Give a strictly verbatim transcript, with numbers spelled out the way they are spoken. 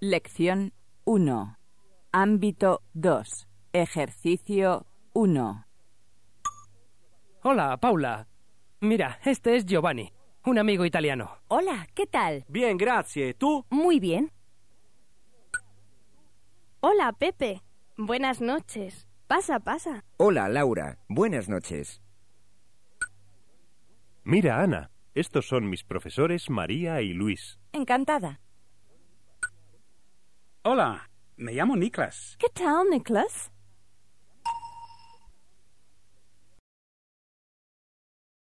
Lección uno. Ámbito dos. Ejercicio uno. Hola, Paula. Mira, este es Giovanni, un amigo italiano. Hola, ¿qué tal? Bien, gracias. ¿Tú? Muy bien. Hola, Pepe. Buenas noches. Pasa, pasa. Hola, Laura. Buenas noches. Mira, Ana, estos son mis profesores María y Luis. Encantada. Hola, me llamo Niklas. ¿Qué tal, Nicholas?